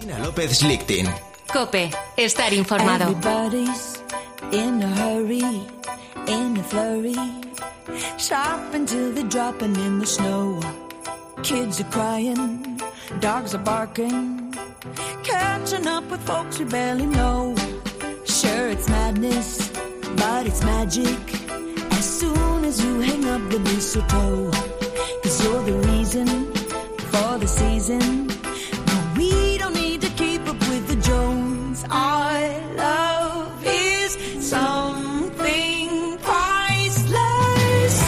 López Lichtin. COPE. Estar informado. Everybody's in a hurry, in a flurry. Shopping till they're dropping in the snow. Kids are crying, dogs are barking. Catching up with folks we barely know. Sure, it's madness, but it's magic. As soon as you hang up the mistletoe, 'cause you're the reason for the season. No, we don't need to keep up with the Jones. Our love is something priceless.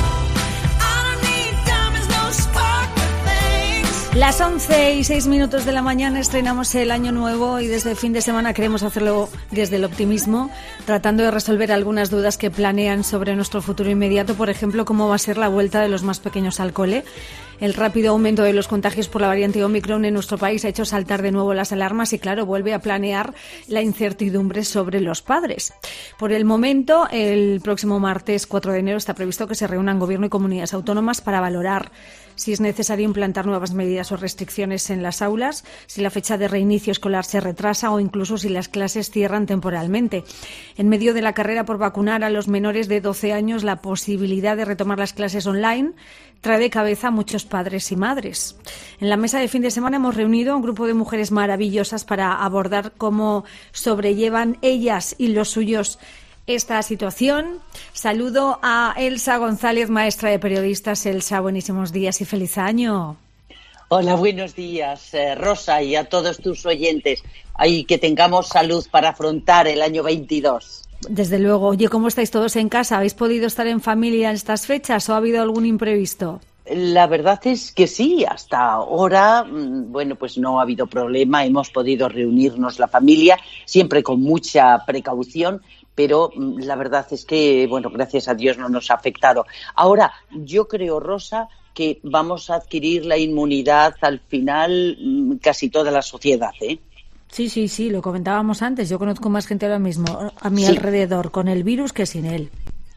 I don't need diamonds, no sparkle things. Las 11:06 de la mañana estrenamos el año nuevo y desde el fin de semana queremos hacerlo desde el optimismo, tratando de resolver algunas dudas que planean sobre nuestro futuro inmediato. Por ejemplo, cómo va a ser la vuelta de los más pequeños al cole. El rápido aumento de los contagios por la variante Omicron en nuestro país ha hecho saltar de nuevo las alarmas y, claro, vuelve a planear la incertidumbre sobre los padres. Por el momento, el próximo martes 4 de enero está previsto que se reúnan Gobierno y comunidades autónomas para valorar si es necesario implantar nuevas medidas o restricciones en las aulas, si la fecha de reinicio escolar se retrasa o incluso si las clases cierran temporalmente. En medio de la carrera por vacunar a los menores de 12 años, la posibilidad de retomar las clases online trae de cabeza a muchos padres y madres. En la mesa de fin de semana hemos reunido a un grupo de mujeres maravillosas para abordar cómo sobrellevan ellas y los suyos esta situación. Saludo a Elsa González, maestra de periodistas. Elsa, buenísimos días y feliz año. Hola, buenos días, Rosa, y a todos tus oyentes. Y que tengamos salud para afrontar el año 22. Desde luego. Oye, ¿cómo estáis todos en casa? ¿Habéis podido estar en familia en estas fechas o ha habido algún imprevisto? La verdad es que sí, hasta ahora, bueno, pues no ha habido problema, hemos podido reunirnos la familia, siempre con mucha precaución, pero la verdad es que, bueno, gracias a Dios no nos ha afectado. Ahora, yo creo, Rosa, que vamos a adquirir la inmunidad al final casi toda la sociedad, ¿eh? Sí, lo comentábamos antes. Yo conozco más gente ahora mismo a mi alrededor con el virus que sin él.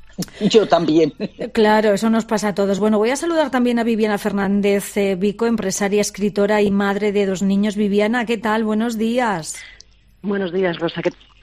Yo también. Claro, eso nos pasa a todos. Bueno, voy a saludar también a Viviana Fernández Vico, empresaria, escritora y madre de 2 niños. Viviana, ¿qué tal? Buenos días. Buenos días, Rosa.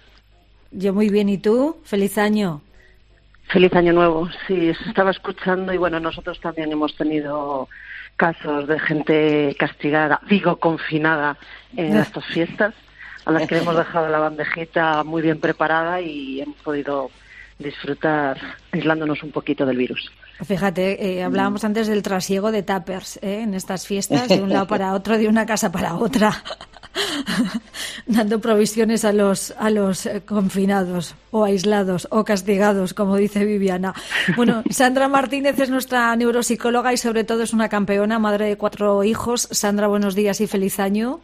Yo muy bien, ¿y tú? Feliz año. Feliz año nuevo. Sí, estaba escuchando y bueno, nosotros también hemos tenido casos de gente castigada, digo confinada en estas fiestas, a las que hemos dejado la bandejita muy bien preparada y hemos podido disfrutar aislándonos un poquito del virus. Fíjate, hablábamos antes del trasiego de tuppers en estas fiestas, de un lado para otro, de una casa para otra, dando provisiones a los confinados o aislados o castigados, como dice Viviana. Bueno, Sandra Martínez es nuestra neuropsicóloga y sobre todo es una campeona, madre de 4 hijos. Sandra, buenos días y feliz año.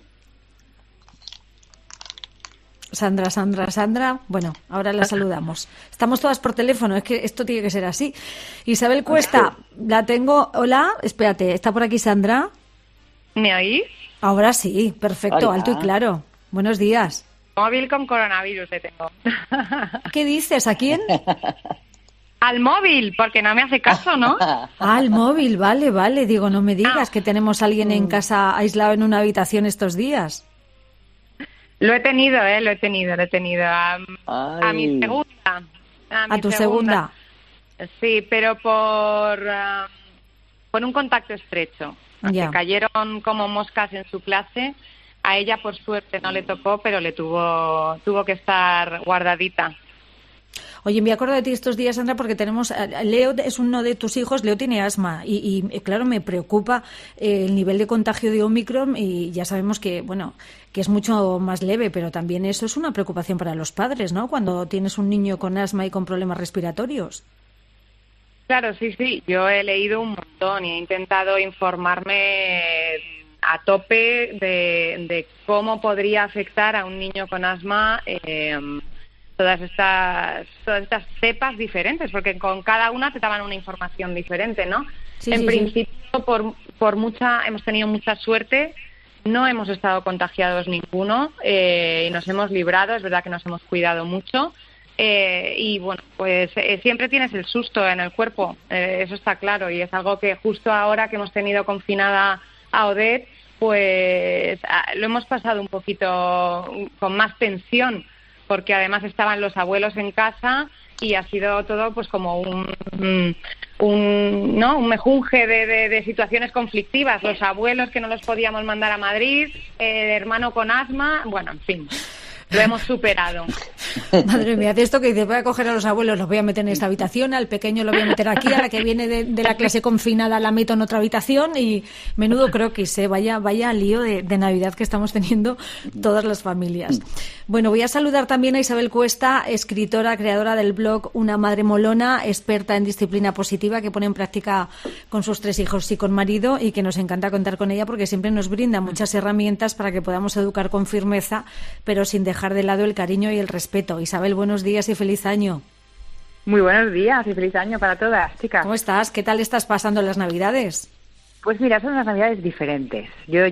Sandra. Bueno, ahora la saludamos. Estamos todas por teléfono, es que esto tiene que ser así. Isabel Cuesta, la tengo. Hola, espérate, ¿está por aquí Sandra? ¿Me oís? Ahora sí, perfecto, Hola. Alto y claro. Buenos días. Móvil con coronavirus le tengo. ¿Qué dices? ¿A quién? Al móvil, porque no me hace caso, ¿no? Al móvil, vale. Digo, no me digas que tenemos a alguien en casa aislado en una habitación estos días. Lo he tenido. A mi segunda. ¿A tu segunda? Sí, pero por un contacto estrecho. Ya. Que cayeron como moscas en su clase. A ella, por suerte, no le tocó, pero le tuvo que estar guardadita. Oye, me acuerdo de ti estos días, Sandra, porque tenemos... Leo es uno de tus hijos, Leo tiene asma y claro, me preocupa el nivel de contagio de Omicron y ya sabemos que, bueno, que es mucho más leve, pero también eso es una preocupación para los padres, ¿no? Cuando tienes un niño con asma y con problemas respiratorios. Claro, sí. Yo he leído un montón y he intentado informarme a tope de cómo podría afectar a un niño con asma todas estas cepas diferentes, porque con cada una te daban una información diferente, ¿no? Sí, en sí, principio, hemos tenido mucha suerte, no hemos estado contagiados ninguno y nos hemos librado, es verdad que nos hemos cuidado mucho. Y bueno, pues siempre tienes el susto en el cuerpo, eso está claro, y es algo que justo ahora que hemos tenido confinada a Odette, pues lo hemos pasado un poquito con más tensión, porque además estaban los abuelos en casa y ha sido todo pues como un mejunje de situaciones conflictivas. Los abuelos que no los podíamos mandar a Madrid, el hermano con asma, bueno, en fin. Lo hemos superado. Madre mía, de esto que dices, voy a coger a los abuelos, los voy a meter en esta habitación, al pequeño lo voy a meter aquí, a la que viene de la clase confinada la meto en otra habitación y menudo croquis, vaya lío de Navidad que estamos teniendo todas las familias. Bueno, voy a saludar también a Isabel Cuesta, escritora, creadora del blog Una Madre Molona, experta en disciplina positiva que pone en práctica con sus 3 hijos y con marido, y que nos encanta contar con ella porque siempre nos brinda muchas herramientas para que podamos educar con firmeza, pero sin dejar de lado el cariño y el respeto. Isabel, buenos días y feliz año. Muy buenos días y feliz año para todas, chicas. ¿Cómo estás? ¿Qué tal estás pasando las Navidades? Pues mira, son unas Navidades diferentes. Yo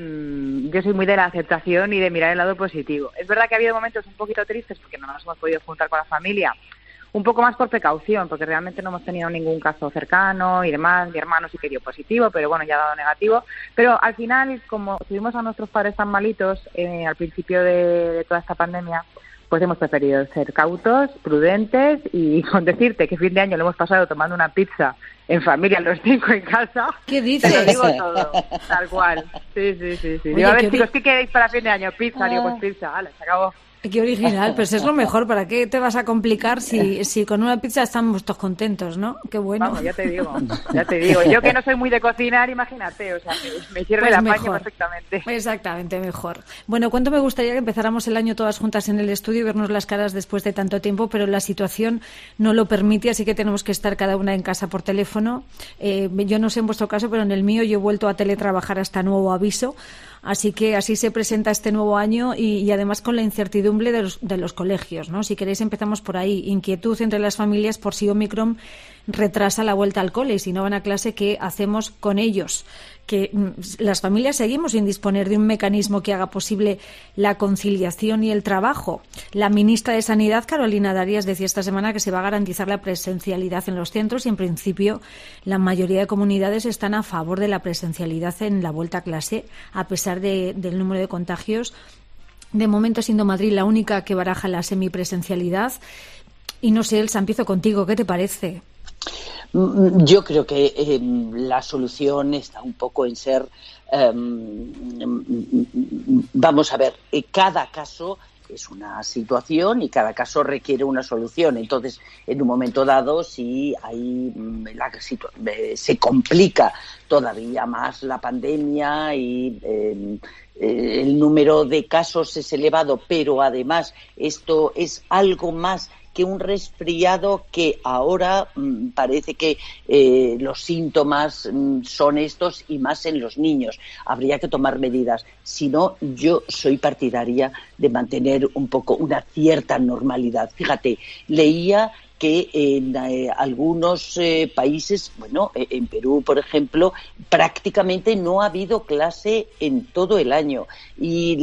soy muy de la aceptación y de mirar el lado positivo. Es verdad que ha habido momentos un poquito tristes porque no nos hemos podido juntar con la familia, un poco más por precaución, porque realmente no hemos tenido ningún caso cercano y demás. Mi hermano sí que dio positivo, pero bueno, ya ha dado negativo. Pero al final, como tuvimos a nuestros padres tan malitos al principio de toda esta pandemia, pues hemos preferido ser cautos, prudentes, y con decirte que fin de año lo hemos pasado tomando una pizza en familia, los 5 en casa. ¿Qué dices? Te lo digo todo, tal cual. Sí. Oye, Digo, a ver, chicos, ¿qué queréis para fin de año? Pizza. Digo, pues pizza, vale, se acabó. Qué original, pues es lo mejor. ¿Para qué te vas a complicar si con una pizza estamos todos contentos, no? Qué bueno. Vamos, ya te digo. Yo que no soy muy de cocinar, imagínate, o sea, me hicieron pues el apaño mejor. Perfectamente. Exactamente, mejor. Bueno, cuánto me gustaría que empezáramos el año todas juntas en el estudio y vernos las caras después de tanto tiempo, pero la situación no lo permite, así que tenemos que estar cada una en casa por teléfono. Yo no sé en vuestro caso, pero en el mío yo he vuelto a teletrabajar hasta nuevo aviso. Así que así se presenta este nuevo año y además con la incertidumbre de los colegios, ¿no? Si queréis empezamos por ahí. Inquietud entre las familias por si Omicron retrasa la vuelta al cole y si no van a clase, ¿qué hacemos con ellos? Que las familias seguimos sin disponer de un mecanismo que haga posible la conciliación y el trabajo. La ministra de Sanidad, Carolina Darias, decía esta semana que se va a garantizar la presencialidad en los centros y, en principio, la mayoría de comunidades están a favor de la presencialidad en la vuelta a clase, a pesar del número de contagios. De momento, siendo Madrid la única que baraja la semipresencialidad. Y no sé, Elsa, empiezo contigo. ¿Qué te parece? Yo creo que la solución está un poco en ser, vamos a ver, cada caso es una situación y cada caso requiere una solución. Entonces, en un momento dado, si hay se complica todavía más la pandemia y el número de casos es elevado, pero además esto es algo más que un resfriado que ahora parece que los síntomas son estos y más en los niños. Habría que tomar medidas. Si no, yo soy partidaria de mantener un poco una cierta normalidad. Fíjate, leía que en algunos países, bueno, en Perú, por ejemplo, prácticamente no ha habido clase en todo el año y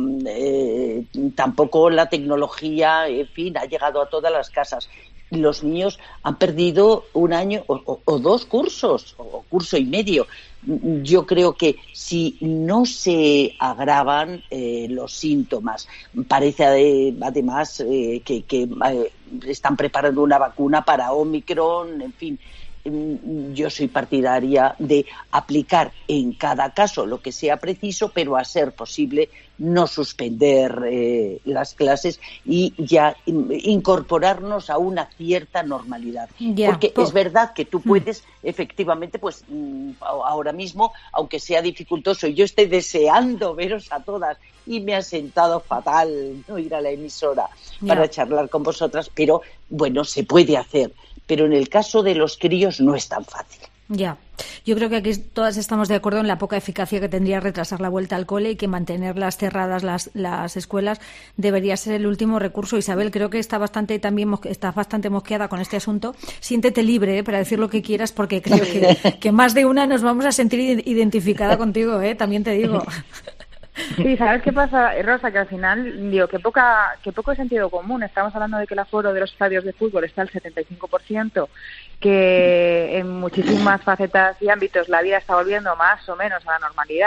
tampoco la tecnología, en fin, ha llegado a todas las casas. Los niños han perdido un año o 2 cursos, o curso y medio. Yo creo que si no se agravan los síntomas, parece además que están preparando una vacuna para Omicron, en fin. Yo soy partidaria de aplicar en cada caso lo que sea preciso, pero a ser posible no suspender las clases y ya incorporarnos a una cierta normalidad. Porque es verdad que tú puedes, efectivamente, pues ahora mismo, aunque sea dificultoso, yo estoy deseando veros a todas y me ha sentado fatal no ir a la emisora para charlar con vosotras, pero bueno, se puede hacer. Pero en el caso de los críos no es tan fácil. Ya, yo creo que aquí todas estamos de acuerdo en la poca eficacia que tendría retrasar la vuelta al cole y que mantenerlas cerradas las escuelas debería ser el último recurso. Isabel, creo que estás bastante mosqueada con este asunto. Siéntete libre para decir lo que quieras porque creo que más de una nos vamos a sentir identificada contigo, también te digo. Sí, ¿sabes qué pasa, Rosa? Que al final, digo, que poco sentido común. Estamos hablando de que el aforo de los estadios de fútbol está al 75%, que en muchísimas facetas y ámbitos la vida está volviendo más o menos a la normalidad,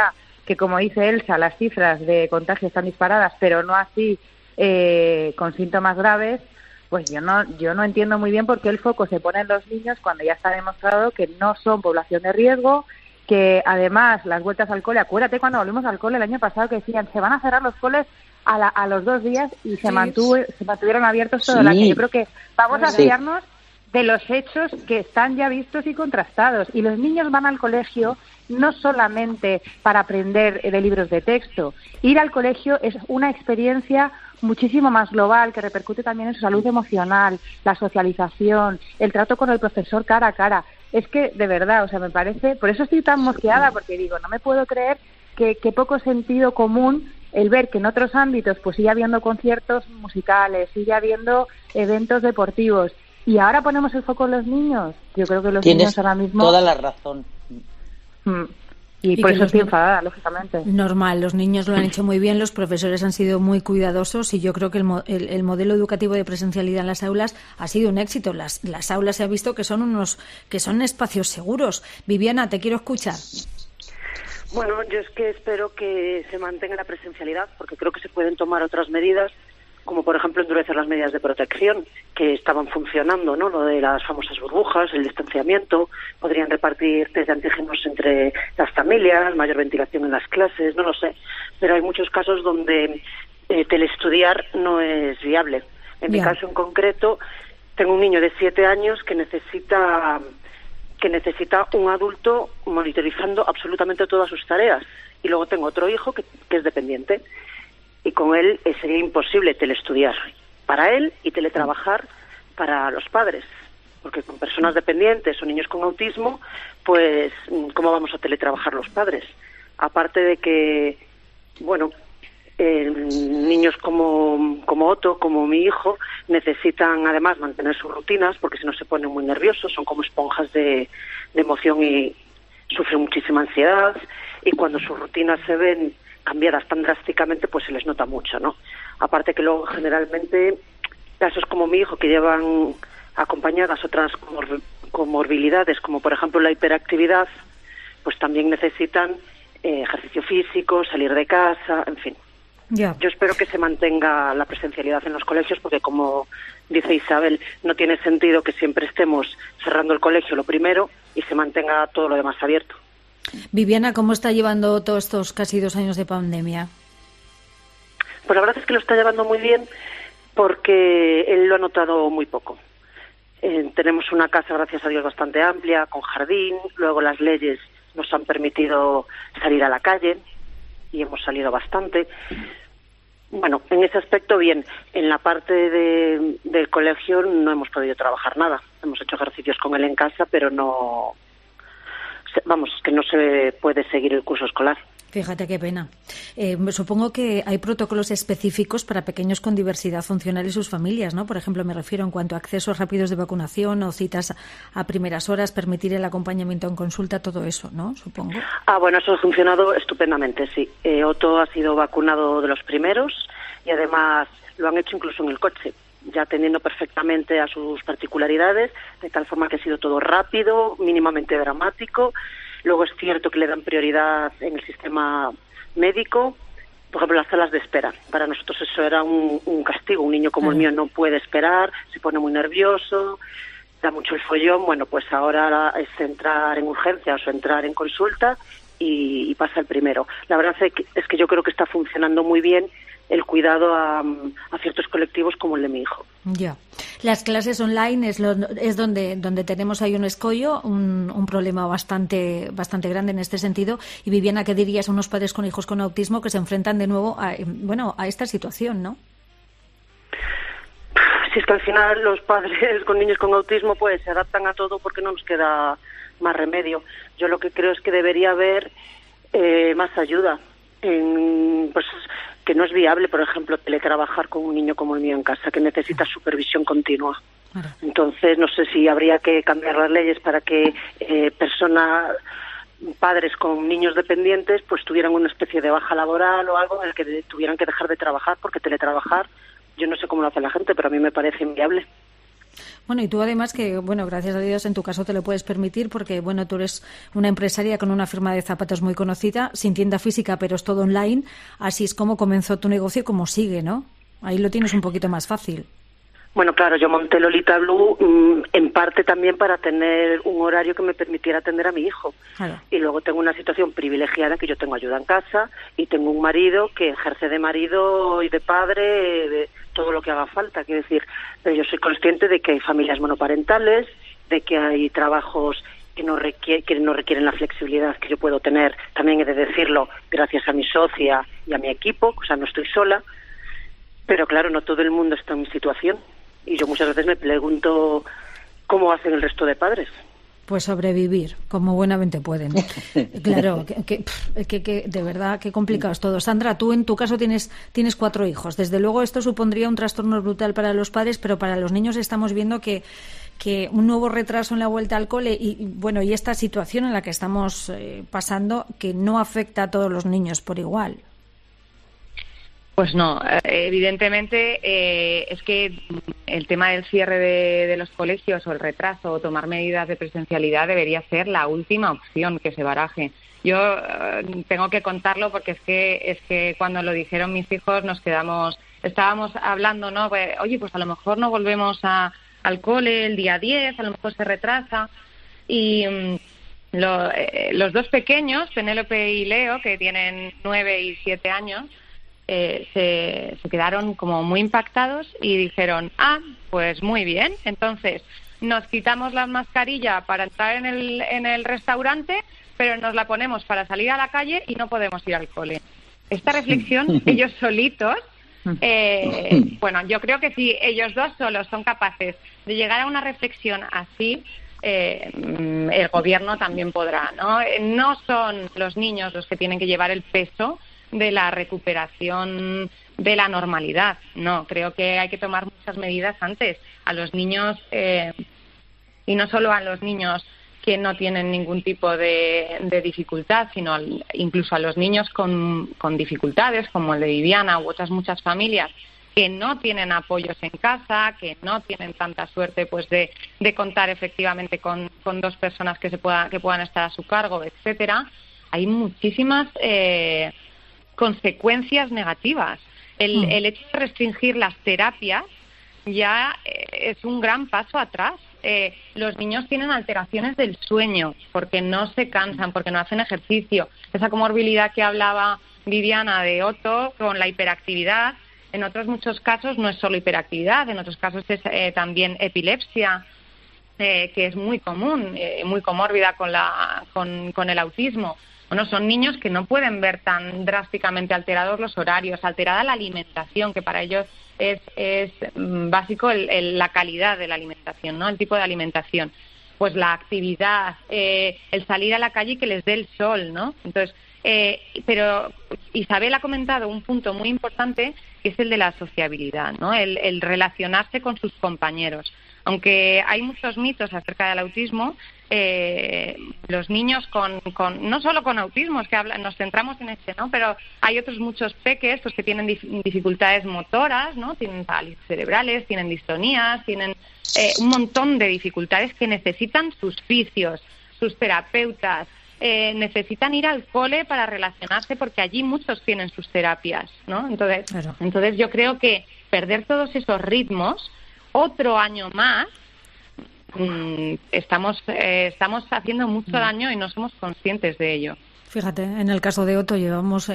que como dice Elsa, las cifras de contagio están disparadas, pero no así con síntomas graves, pues yo no entiendo muy bien por qué el foco se pone en los niños cuando ya está demostrado que no son población de riesgo, que además las vueltas al cole, acuérdate cuando volvimos al cole el año pasado que decían se van a cerrar los coles a los 2 días y se mantuvieron abiertos todo el año. Yo creo que vamos a fiarnos de los hechos que están ya vistos y contrastados. Y los niños van al colegio no solamente para aprender de libros de texto. Ir al colegio es una experiencia muchísimo más global que repercute también en su salud emocional, la socialización, el trato con el profesor cara a cara. Es que, de verdad, o sea, me parece... Por eso estoy tan mosqueada, porque digo, no me puedo creer que poco sentido común el ver que en otros ámbitos pues sigue habiendo conciertos musicales, sigue habiendo eventos deportivos. Y ahora ponemos el foco en los niños. Yo creo que los niños ahora mismo... Toda la razón. Y por eso estoy enfadada, lógicamente. Normal, los niños lo han hecho muy bien, los profesores han sido muy cuidadosos y yo creo que el modelo educativo de presencialidad en las aulas ha sido un éxito. Las aulas se ha visto que son espacios seguros. Viviana, te quiero escuchar. Bueno, yo es que espero que se mantenga la presencialidad porque creo que se pueden tomar otras medidas, como por ejemplo endurecer las medidas de protección que estaban funcionando, ¿no? Lo de las famosas burbujas, el distanciamiento, podrían repartir test de antígenos entre las familias, mayor ventilación en las clases, no lo sé, pero hay muchos casos donde teleestudiar no es viable. En mi caso en concreto, tengo un niño de 7 años que necesita un adulto monitorizando absolutamente todas sus tareas, y luego tengo otro hijo que es dependiente. Y con él sería imposible teleestudiar para él y teletrabajar para los padres. Porque con personas dependientes o niños con autismo, pues, ¿cómo vamos a teletrabajar los padres? Aparte de que, bueno, niños como Otto, como mi hijo, necesitan además mantener sus rutinas porque si no se ponen muy nerviosos, son como esponjas de emoción y sufren muchísima ansiedad. Y cuando sus rutinas se ven cambiadas tan drásticamente, pues se les nota mucho, ¿no? Aparte que luego generalmente casos como mi hijo que llevan acompañadas otras comorbilidades, como por ejemplo la hiperactividad, pues también necesitan ejercicio físico, salir de casa, en fin. Yo espero que se mantenga la presencialidad en los colegios porque, como dice Isabel, no tiene sentido que siempre estemos cerrando el colegio lo primero y se mantenga todo lo demás abierto. Viviana, ¿cómo está llevando todos estos casi 2 años de pandemia? Pues la verdad es que lo está llevando muy bien porque él lo ha notado muy poco. Tenemos una casa, gracias a Dios, bastante amplia, con jardín. Luego las leyes nos han permitido salir a la calle y hemos salido bastante. Bueno, en ese aspecto bien. En la parte del colegio no hemos podido trabajar nada. Hemos hecho ejercicios con él en casa, pero no... Vamos, que no se puede seguir el curso escolar. Fíjate qué pena. Supongo que hay protocolos específicos para pequeños con diversidad funcional y sus familias, ¿no? Por ejemplo, me refiero en cuanto a accesos rápidos de vacunación o citas a primeras horas, permitir el acompañamiento en consulta, todo eso, ¿no? Supongo. Bueno, eso ha funcionado estupendamente, sí. Otto ha sido vacunado de los primeros y además lo han hecho incluso en el coche, ya atendiendo perfectamente a sus particularidades, de tal forma que ha sido todo rápido, mínimamente dramático. Luego es cierto que le dan prioridad en el sistema médico, por ejemplo, las salas de espera. Para nosotros eso era un castigo. Un niño como el mío no puede esperar, se pone muy nervioso, da mucho el follón. Bueno, pues ahora es entrar en urgencias o entrar en consulta y pasa el primero. La verdad es que yo creo que está funcionando muy bien el cuidado a ciertos colectivos como el de mi hijo. Ya. Las clases online es donde tenemos ahí un escollo, un problema bastante grande en este sentido. Y Viviana, ¿qué dirías a unos padres con hijos con autismo que se enfrentan de nuevo a esta situación, no? Si es que al final los padres con niños con autismo pues se adaptan a todo porque no nos queda más remedio. Yo lo que creo es que debería haber más ayuda pues que no es viable, por ejemplo, teletrabajar con un niño como el mío en casa, que necesita supervisión continua. Entonces, no sé si habría que cambiar las leyes para que padres con niños dependientes, pues tuvieran una especie de baja laboral o algo en el que tuvieran que dejar de trabajar, porque teletrabajar, yo no sé cómo lo hace la gente, pero a mí me parece inviable. Bueno, y tú además que, bueno, gracias a Dios en tu caso te lo puedes permitir porque, bueno, tú eres una empresaria con una firma de zapatos muy conocida, sin tienda física, pero es todo online. Así es como comenzó tu negocio y como sigue, ¿no? Ahí lo tienes un poquito más fácil. Bueno, claro, yo monté Lolita Blue en parte también para tener un horario que me permitiera atender a mi hijo. Claro. Y luego tengo una situación privilegiada que yo tengo ayuda en casa y tengo un marido que ejerce de marido y de padre, de todo lo que haga falta. Quiero decir, pero yo soy consciente de que hay familias monoparentales, de que hay trabajos que no requieren la flexibilidad que yo puedo tener. También he de decirlo gracias a mi socia y a mi equipo, o sea, no estoy sola. Pero claro, no todo el mundo está en mi situación. Y yo muchas veces me pregunto cómo hacen el resto de padres. Pues sobrevivir, como buenamente pueden. Claro, que de verdad, qué complicado es todo. Sandra, tú en tu caso tienes 4 hijos. Desde luego esto supondría un trastorno brutal para los padres, pero para los niños estamos viendo que un nuevo retraso en la vuelta al cole y esta situación en la que estamos pasando que no afecta a todos los niños por igual. Pues no, evidentemente es que el tema del cierre de los colegios o el retraso o tomar medidas de presencialidad debería ser la última opción que se baraje. Yo tengo que contarlo porque es que cuando lo dijeron mis hijos estábamos hablando, ¿no? Pues, oye, pues a lo mejor no volvemos al cole el día 10, a lo mejor se retrasa y los 2 pequeños, Penélope y Leo, que tienen 9 y 7 años, se quedaron como muy impactados y dijeron, pues muy bien, entonces nos quitamos la mascarilla para entrar en el restaurante, pero nos la ponemos para salir a la calle y no podemos ir al cole. Esta reflexión, ellos solitos, bueno, yo creo que si ellos 2 solos son capaces de llegar a una reflexión así, el gobierno también podrá, ¿no? No son los niños los que tienen que llevar el peso de la recuperación de la normalidad. No, creo que hay que tomar muchas medidas antes. A los niños, y no solo a los niños que no tienen ningún tipo de dificultad, sino incluso a los niños con dificultades, como el de Viviana u otras muchas familias que no tienen apoyos en casa, que no tienen tanta suerte pues de contar efectivamente con 2 personas que puedan estar a su cargo, etcétera. Hay muchísimas consecuencias negativas. El hecho de restringir las terapias ya es un gran paso atrás. Los niños tienen alteraciones del sueño porque no se cansan, porque no hacen ejercicio. Esa comorbilidad que hablaba Viviana de Otto con la hiperactividad, en otros muchos casos no es solo hiperactividad, en otros casos es también epilepsia, que es muy común, muy comórbida con el autismo. Bueno, son niños que no pueden ver tan drásticamente alterados los horarios, alterada la alimentación, que para ellos es básico la calidad de la alimentación, ¿no? El tipo de alimentación. Pues la actividad, el salir a la calle y que les dé el sol, ¿no? Entonces, pero Isabel ha comentado un punto muy importante, que es el de la sociabilidad, ¿no? El relacionarse con sus compañeros. Aunque hay muchos mitos acerca del autismo, los niños no solo con autismo, es que nos centramos en este, ¿no? Pero hay otros muchos peques pues, que tienen dificultades motoras, ¿no? Tienen parálisis cerebrales, tienen distonías, tienen un montón de dificultades que necesitan sus fisios, sus terapeutas, necesitan ir al cole para relacionarse porque allí muchos tienen sus terapias, ¿no? Entonces yo creo que perder todos esos ritmos otro año más, estamos haciendo mucho daño y no somos conscientes de ello. Fíjate, en el caso de Otto llevamos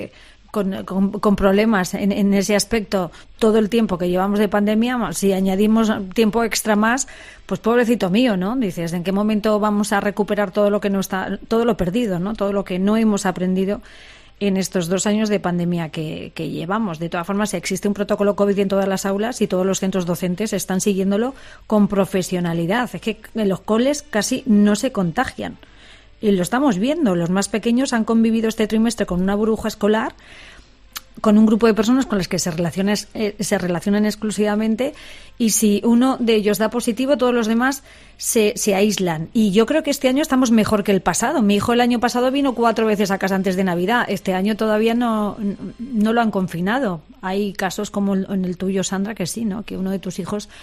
con problemas en ese aspecto todo el tiempo que llevamos de pandemia. Si añadimos tiempo extra más, pues pobrecito mío, ¿no? Dices, ¿en qué momento vamos a recuperar todo lo perdido, ¿no? Todo lo que no hemos aprendido en estos 2 años de pandemia que llevamos. De todas formas, existe un protocolo COVID en todas las aulas y todos los centros docentes están siguiéndolo con profesionalidad. Es que en los coles casi no se contagian. Y lo estamos viendo. Los más pequeños han convivido este trimestre con una burbuja escolar, con un grupo de personas con las que se relacionan exclusivamente, y si uno de ellos da positivo, todos los demás se aíslan. Y yo creo que este año estamos mejor que el pasado. Mi hijo el año pasado vino 4 veces a casa antes de Navidad. Este año todavía no lo han confinado. Hay casos como en el tuyo, Sandra, que sí, ¿no? Que uno de tus hijos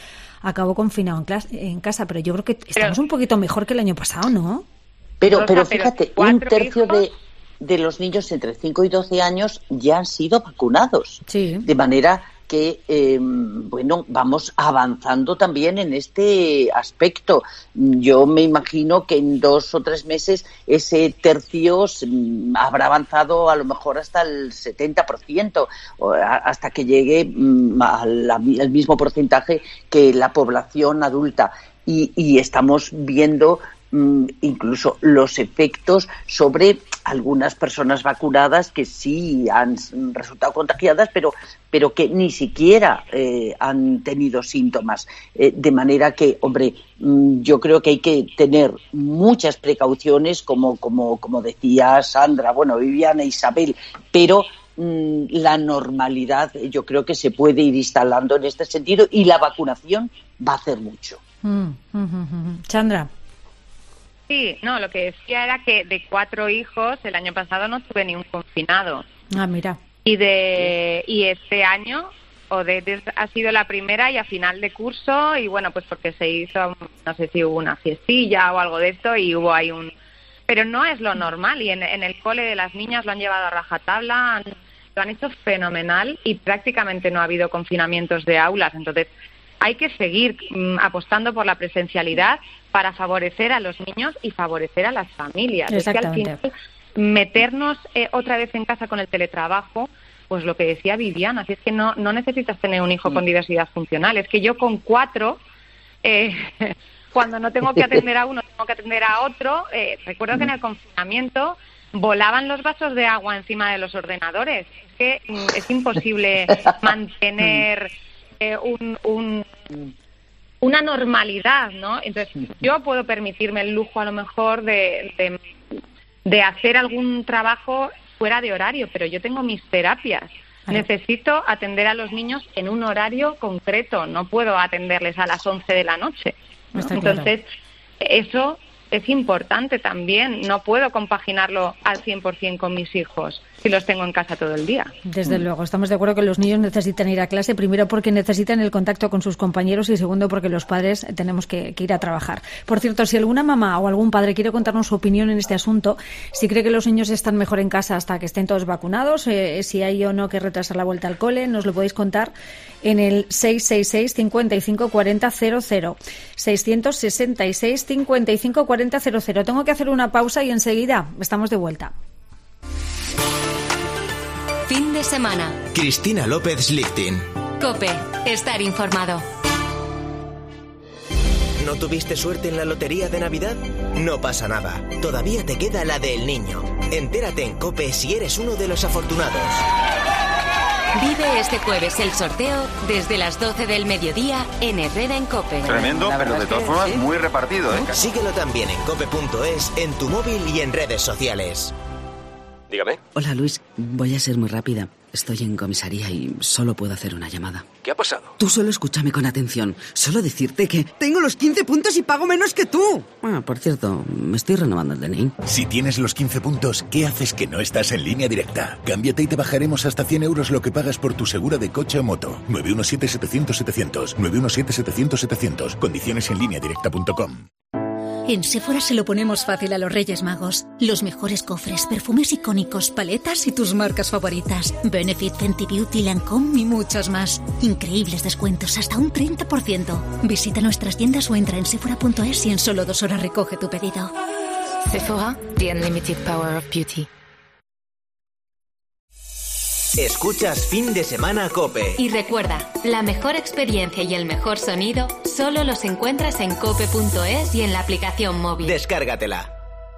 acabó confinado en casa, pero yo creo que estamos un poquito mejor que el año pasado, ¿no? Pero fíjate, un tercio de los niños entre 5 y 12 años ya han sido vacunados. Sí. De manera que, vamos avanzando también en este aspecto. Yo me imagino que en 2 o 3 meses ese tercio habrá avanzado a lo mejor hasta el 70%, hasta que llegue al mismo porcentaje que la población adulta. Y estamos viendo incluso los efectos sobre algunas personas vacunadas que sí han resultado contagiadas, pero que ni siquiera han tenido síntomas. De manera que, hombre, yo creo que hay que tener muchas precauciones, como decía Sandra, Viviana, Isabel, pero la normalidad yo creo que se puede ir instalando en este sentido y la vacunación va a hacer mucho. Sandra. Sí, no, lo que decía era que de 4 hijos el año pasado no tuve ni un confinado. Ah, mira. Y este año Odette ha sido la primera y a final de curso, y bueno, pues porque se hizo, no sé si hubo una fiestilla o algo de esto y hubo ahí pero no es lo normal, y en el cole de las niñas lo han llevado a rajatabla, lo han hecho fenomenal y prácticamente no ha habido confinamientos de aulas. Entonces hay que seguir apostando por la presencialidad para favorecer a los niños y favorecer a las familias. Es que al final meternos otra vez en casa con el teletrabajo, pues lo que decía Viviana, si es que no necesitas tener un hijo con diversidad funcional. Es que yo con 4, cuando no tengo que atender a uno, tengo que atender a otro. Recuerdo que en el confinamiento volaban los vasos de agua encima de los ordenadores. Es que es imposible mantener una normalidad, ¿no? Entonces yo puedo permitirme el lujo a lo mejor de hacer algún trabajo fuera de horario, pero yo tengo mis terapias. Necesito atender a los niños en un horario concreto, no puedo atenderles a las 11 de la noche, ¿no? Entonces eso es importante también, no puedo compaginarlo al 100% con mis hijos si los tengo en casa todo el día. Desde luego, estamos de acuerdo que los niños necesitan ir a clase, primero porque necesitan el contacto con sus compañeros y segundo porque los padres tenemos que ir a trabajar. Por cierto, si alguna mamá o algún padre quiere contarnos su opinión en este asunto, si cree que los niños están mejor en casa hasta que estén todos vacunados, si hay o no que retrasar la vuelta al cole, nos lo podéis contar en el 666 55 40 00, 666 55 40 00. Tengo que hacer una pausa y enseguida estamos de vuelta. Fin de semana. Cristina López Lichting. COPE. Estar informado. ¿No tuviste suerte en la lotería de Navidad? No pasa nada. Todavía te queda la del niño. Entérate en COPE si eres uno de los afortunados. Vive este jueves el sorteo desde las 12 del mediodía en Herrera en COPE. Tremendo, pero de todas formas muy repartido, ¿eh? Síguelo también en cope.es, en tu móvil y en redes sociales. Dígame. Hola, Luis. Voy a ser muy rápida. Estoy en comisaría y solo puedo hacer una llamada. ¿Qué ha pasado? Tú solo escúchame con atención. Solo decirte que tengo los 15 puntos y pago menos que tú. Por cierto, me estoy renovando el DNI. Si tienes los 15 puntos, ¿qué haces que no estás en Línea Directa? Cámbiate y te bajaremos hasta 100 euros lo que pagas por tu segura de coche o moto. 917-700-700. 917-700-700. Condiciones en lineadirecta.com. En Sephora se lo ponemos fácil a los Reyes Magos. Los mejores cofres, perfumes icónicos, paletas y tus marcas favoritas. Benefit, Fenty Beauty, Lancôme y muchos más. Increíbles descuentos, hasta un 30%. Visita nuestras tiendas o entra en Sephora.es y en solo 2 horas recoge tu pedido. Sephora, the unlimited power of beauty. Escuchas Fin de Semana COPE. Y recuerda, la mejor experiencia y el mejor sonido solo los encuentras en cope.es y en la aplicación móvil. Descárgatela.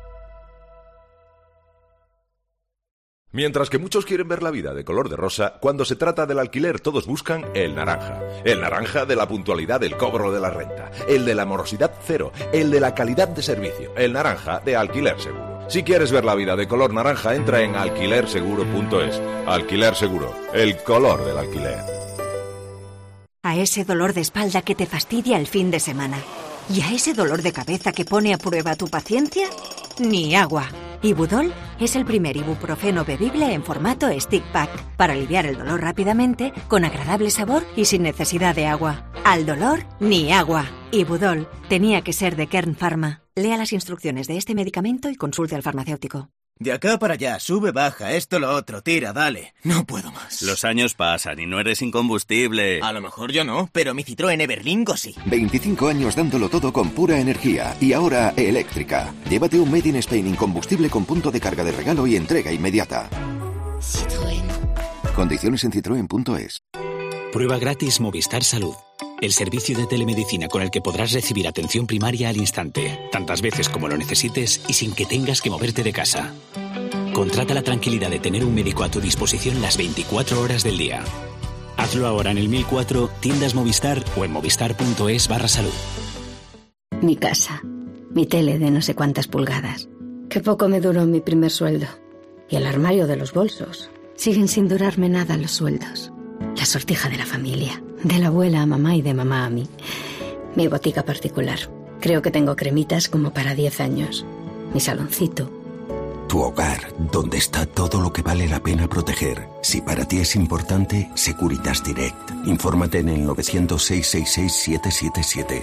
Mientras que muchos quieren ver la vida de color de rosa, cuando se trata del alquiler todos buscan el naranja. El naranja de la puntualidad del cobro de la renta, el de la morosidad cero, el de la calidad de servicio, el naranja de Alquiler Seguro. Si quieres ver la vida de color naranja, entra en alquilerseguro.es. Alquiler Seguro, el color del alquiler. A ese dolor de espalda que te fastidia el fin de semana y a ese dolor de cabeza que pone a prueba tu paciencia, ni agua. Ibudol es el primer ibuprofeno bebible en formato stick pack para aliviar el dolor rápidamente, con agradable sabor y sin necesidad de agua. Al dolor, ni agua. Ibudol tenía que ser de Kern Pharma. Lea las instrucciones de este medicamento y consulte al farmacéutico. De acá para allá, sube, baja, esto, lo otro, tira, dale. No puedo más. Los años pasan y no eres incombustible. A lo mejor yo no, pero mi Citroën Everlingo sí. 25 años dándolo todo con pura energía y ahora eléctrica. Llévate un Made in Spain incombustible con punto de carga de regalo y entrega inmediata. Citroën. Condiciones en citroen.es. Prueba gratis Movistar Salud. El servicio de telemedicina con el que podrás recibir atención primaria al instante, tantas veces como lo necesites y sin que tengas que moverte de casa. Contrata la tranquilidad de tener un médico a tu disposición las 24 horas del día. Hazlo ahora en el 1004, tiendas Movistar o en movistar.es/salud. Mi casa, mi tele de no sé cuántas pulgadas. Qué poco me duró mi primer sueldo. Y el armario de los bolsos. Siguen sin durarme nada los sueldos. La sortija de la familia. De la abuela a mamá y de mamá a mí. Mi botica particular. Creo que tengo cremitas como para 10 años. Mi saloncito. Tu hogar, donde está todo lo que vale la pena proteger. Si para ti es importante, Securitas Direct. Infórmate en el 900-666-777.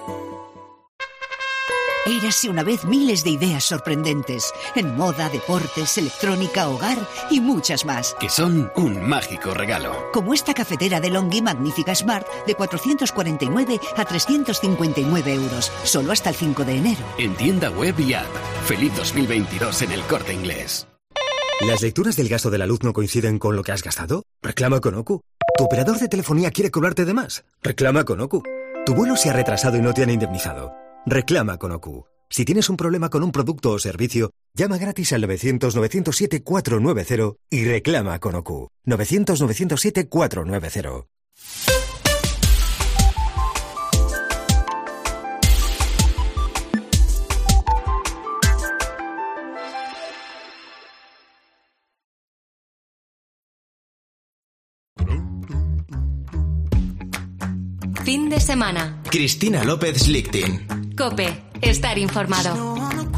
Érase una vez miles de ideas sorprendentes en moda, deportes, electrónica, hogar y muchas más. Que son un mágico regalo. Como esta cafetera de Longhi Magnífica Smart de 449 a 359 euros, solo hasta el 5 de enero. En tienda web y app. Feliz 2022 en El Corte Inglés. ¿Las lecturas del gasto de la luz no coinciden con lo que has gastado? Reclama con OCU. ¿Tu operador de telefonía quiere cobrarte de más? Reclama con OCU. ¿Tu vuelo se ha retrasado y no te han indemnizado? Reclama con OCU. Si tienes un problema con un producto o servicio, llama gratis al 900-907-490 y reclama con OCU. 900-907-490. Fin de semana. Cristina López Lichting. COPE. Estar informado.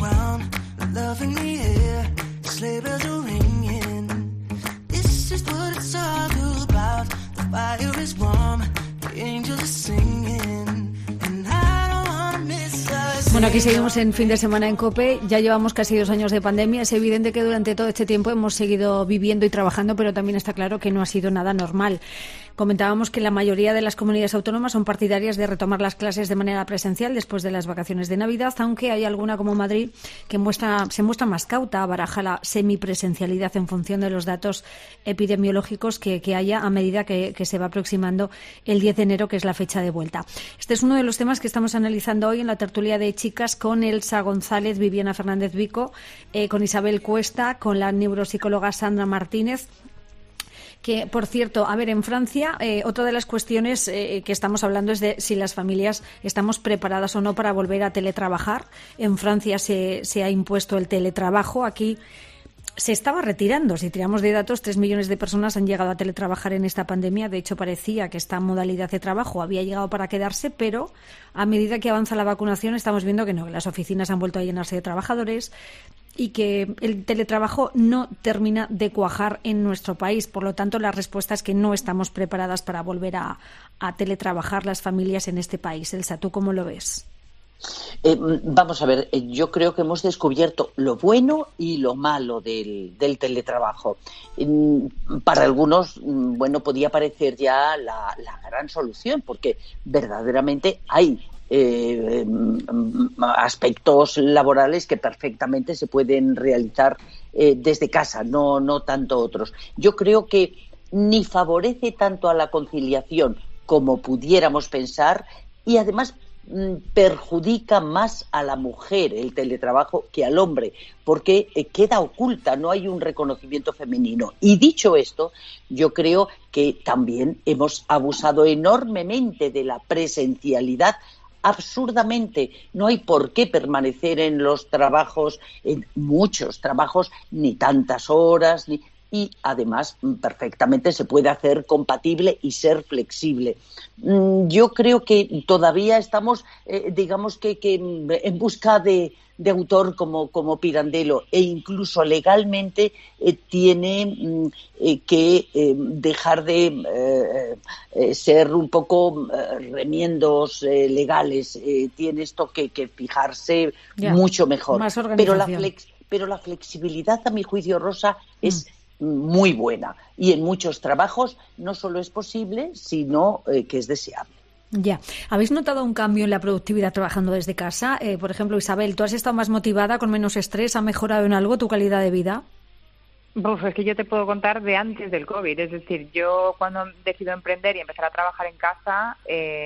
Bueno, aquí seguimos en Fin de Semana en COPE. Ya llevamos casi 2 años de pandemia. Es evidente que durante todo este tiempo hemos seguido viviendo y trabajando, pero también está claro que no ha sido nada normal. Comentábamos que la mayoría de las comunidades autónomas son partidarias de retomar las clases de manera presencial después de las vacaciones de Navidad, aunque hay alguna como Madrid que se muestra más cauta, baraja la semipresencialidad en función de los datos epidemiológicos que haya a medida que se va aproximando el 10 de enero, que es la fecha de vuelta. Este es uno de los temas que estamos analizando hoy en la tertulia de chicas con Elsa González, Viviana Fernández Vico, con Isabel Cuesta, con la neuropsicóloga Sandra Martínez. Que, por cierto, a ver, en Francia, otra de las cuestiones que estamos hablando es de si las familias estamos preparadas o no para volver a teletrabajar. En Francia se ha impuesto el teletrabajo. Aquí se estaba retirando. Si tiramos de datos, 3 millones de personas han llegado a teletrabajar en esta pandemia. De hecho, parecía que esta modalidad de trabajo había llegado para quedarse, pero a medida que avanza la vacunación estamos viendo que no, que las oficinas han vuelto a llenarse de trabajadores y que el teletrabajo no termina de cuajar en nuestro país. Por lo tanto, la respuesta es que no estamos preparadas para volver a teletrabajar las familias en este país. Elsa, ¿tú cómo lo ves? Vamos a ver, yo creo que hemos descubierto lo bueno y lo malo del teletrabajo. Para algunos, bueno, podía parecer ya la gran solución, porque verdaderamente hay aspectos laborales que perfectamente se pueden realizar desde casa, no tanto otros. Yo creo que ni favorece tanto a la conciliación como pudiéramos pensar, y además perjudica más a la mujer el teletrabajo que al hombre, porque queda oculta, no hay un reconocimiento femenino. Y dicho esto, yo creo que también hemos abusado enormemente de la presencialidad, absurdamente. No hay por qué permanecer en los trabajos, en muchos trabajos, ni tantas horas, y además perfectamente se puede hacer compatible y ser flexible. Yo creo que todavía estamos, digamos que en busca de autor como Pirandello, e incluso legalmente tiene que dejar de ser un poco remiendos legales. Tiene esto que fijarse mucho mejor. Más organización. Pero la flexibilidad, a mi juicio, Rosa, es muy buena, y en muchos trabajos no solo es posible, sino que es deseable. Ya. ¿Habéis notado un cambio en la productividad trabajando desde casa? Por ejemplo, Isabel, ¿tú has estado más motivada, con menos estrés? ¿Ha mejorado en algo tu calidad de vida? Es que yo te puedo contar de antes del COVID. Es decir, yo cuando decido emprender y empezar a trabajar en casa,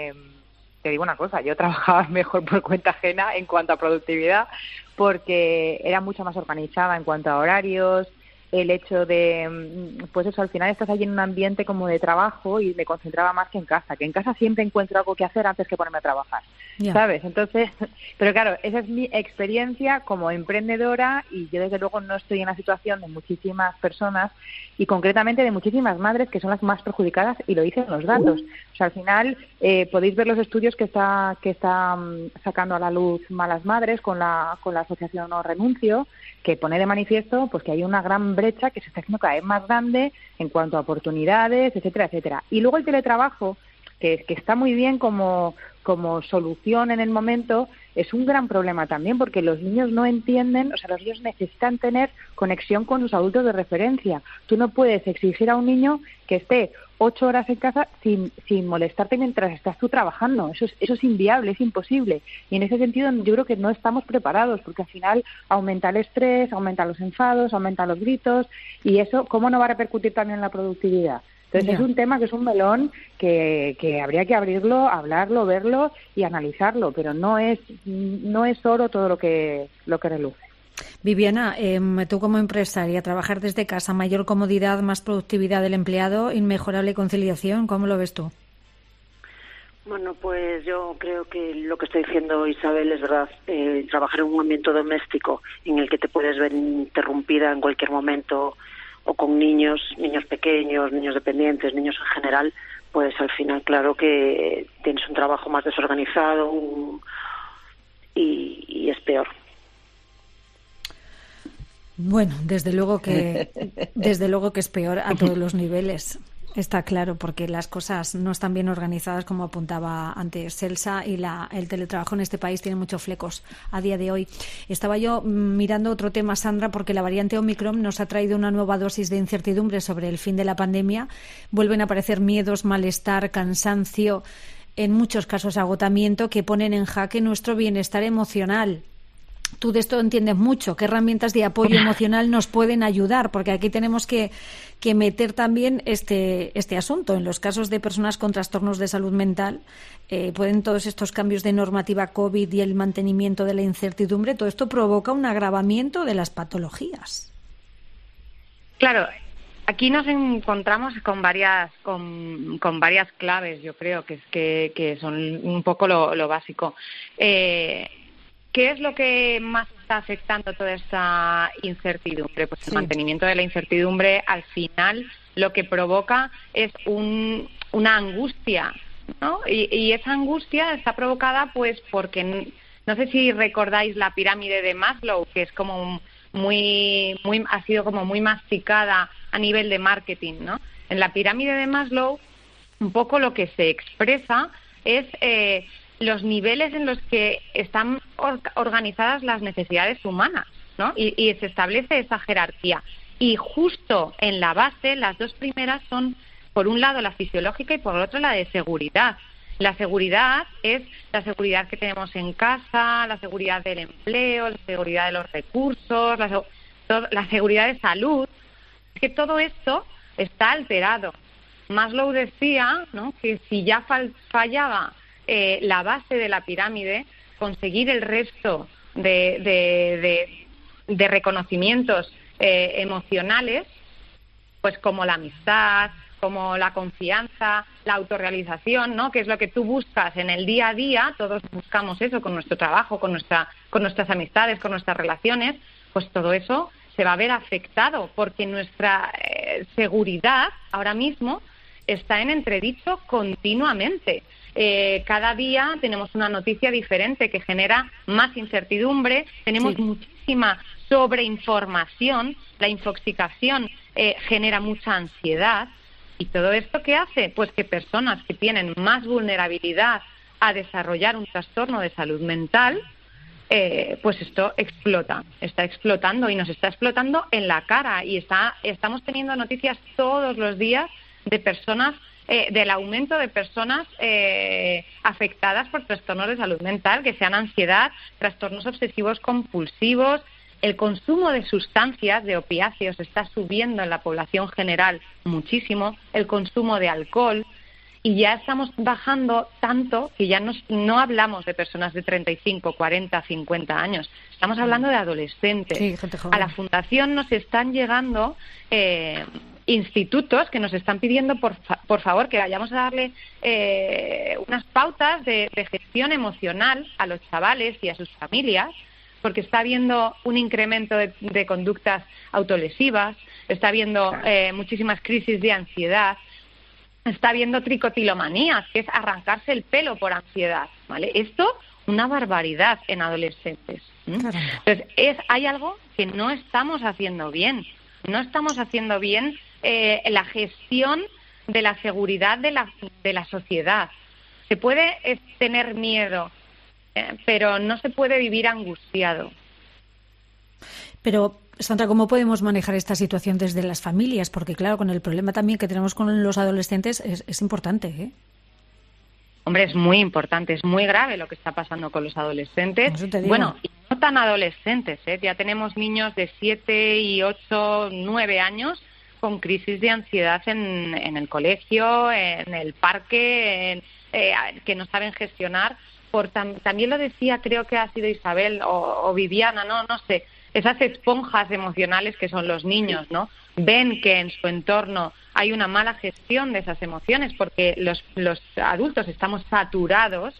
te digo una cosa, yo trabajaba mejor por cuenta ajena en cuanto a productividad, porque era mucho más organizada en cuanto a horarios. El hecho de, pues eso, al final estás allí en un ambiente como de trabajo y me concentraba más que en casa siempre encuentro algo que hacer antes que ponerme a trabajar, ¿sabes? Entonces, pero claro, esa es mi experiencia como emprendedora, y yo desde luego no estoy en la situación de muchísimas personas, y concretamente de muchísimas madres que son las más perjudicadas, y lo dicen los datos. O sea, al final podéis ver los estudios que está sacando a la luz Malas Madres con la asociación No Renuncio, que pone de manifiesto pues que hay una gran brecha que se está haciendo cada vez más grande en cuanto a oportunidades, etcétera, etcétera. Y luego el teletrabajo, que está muy bien como solución en el momento, es un gran problema también, porque los niños no entienden, o sea, los niños necesitan tener conexión con sus adultos de referencia. Tú no puedes exigir a un niño que esté 8 horas en casa sin molestarte mientras estás tú trabajando. Eso es inviable, es imposible. Y en ese sentido yo creo que no estamos preparados, porque al final aumenta el estrés, aumenta los enfados, aumenta los gritos, y eso, ¿cómo no va a repercutir también en la productividad? Entonces es un tema que es un melón que habría que abrirlo, hablarlo, verlo y analizarlo, pero no es oro todo lo que reluce. Viviana, tú como empresaria, trabajar desde casa, mayor comodidad, más productividad del empleado, inmejorable conciliación, ¿cómo lo ves tú? Bueno, pues yo creo que lo que está diciendo Isabel es verdad. Trabajar en un ambiente doméstico en el que te puedes ver interrumpida en cualquier momento, o con niños pequeños, niños dependientes, niños en general, pues al final claro que tienes un trabajo más desorganizado y es peor. Bueno, desde luego que es peor a todos los niveles. Está claro, porque las cosas no están bien organizadas, como apuntaba antes Elsa, y el teletrabajo en este país tiene muchos flecos a día de hoy. Estaba yo mirando otro tema, Sandra, porque la variante Omicron nos ha traído una nueva dosis de incertidumbre sobre el fin de la pandemia. Vuelven a aparecer miedos, malestar, cansancio, en muchos casos agotamiento, que ponen en jaque nuestro bienestar emocional. Tú de esto entiendes mucho. ¿Qué herramientas de apoyo emocional nos pueden ayudar? Porque aquí tenemos que meter también este asunto. En los casos de personas con trastornos de salud mental, pueden todos estos cambios de normativa COVID y el mantenimiento de la incertidumbre, todo esto provoca un agravamiento de las patologías. Claro, aquí nos encontramos con varias claves, yo creo, que son un poco lo básico. ¿Qué es lo que más está afectando toda esta incertidumbre? Pues el mantenimiento de la incertidumbre, al final, lo que provoca es una angustia, ¿no? Y esa angustia está provocada, pues, porque no sé si recordáis la pirámide de Maslow, que es como ha sido como muy masticada a nivel de marketing, ¿no? En la pirámide de Maslow, un poco lo que se expresa es los niveles en los que están organizadas las necesidades humanas, ¿no? Y se establece esa jerarquía. Y justo en la base, las dos primeras son, por un lado, la fisiológica y por el otro, la de seguridad. La seguridad es la seguridad que tenemos en casa, la seguridad del empleo, la seguridad de los recursos, la seguridad de salud. Es que todo esto está alterado. Maslow decía, ¿no?, que si ya fallaba la base de la pirámide, conseguir el resto de reconocimientos emocionales, pues como la amistad, como la confianza, la autorrealización, ¿no?, que es lo que tú buscas en el día a día. Todos buscamos eso con nuestro trabajo, con nuestras amistades, con nuestras relaciones. Pues todo eso se va a ver afectado, porque nuestra seguridad ahora mismo está en entredicho continuamente. Cada día tenemos una noticia diferente que genera más incertidumbre, tenemos muchísima sobreinformación, la infoxicación genera mucha ansiedad. ¿Y todo esto qué hace? Pues que personas que tienen más vulnerabilidad a desarrollar un trastorno de salud mental, pues esto está explotando y nos está explotando en la cara, y estamos teniendo noticias todos los días de personas, del aumento de personas afectadas por trastornos de salud mental, que sean ansiedad, trastornos obsesivos compulsivos. El consumo de sustancias, de opiáceos, está subiendo en la población general muchísimo, el consumo de alcohol, y ya estamos bajando tanto que ya no hablamos de personas de 35, 40, 50 años, estamos hablando de adolescentes. Sí, gente joven. A la Fundación nos están llegando institutos que nos están pidiendo por favor que vayamos a darle unas pautas de gestión emocional a los chavales y a sus familias, porque está habiendo un incremento de conductas autolesivas, está habiendo muchísimas crisis de ansiedad, está habiendo tricotilomanías, que es arrancarse el pelo por ansiedad, ¿vale? Esto, una barbaridad en adolescentes. Entonces, hay algo que no estamos haciendo bien. No estamos haciendo bien la gestión de la seguridad de la sociedad. Se puede tener miedo, pero no se puede vivir angustiado. Pero, Sandra, ¿cómo podemos manejar esta situación desde las familias? Porque, claro, con el problema también que tenemos con los adolescentes es importante, ¿eh? Hombre, es muy importante, es muy grave lo que está pasando con los adolescentes. Bueno, y no tan adolescentes, ¿eh? Ya tenemos niños de 7 y 8, 9 años con crisis de ansiedad en el colegio, en el parque, que no saben gestionar. También lo decía, creo que ha sido Isabel o Viviana, no sé, esas esponjas emocionales que son los niños, ¿no? Ven que en su entorno hay una mala gestión de esas emociones, porque los adultos estamos saturados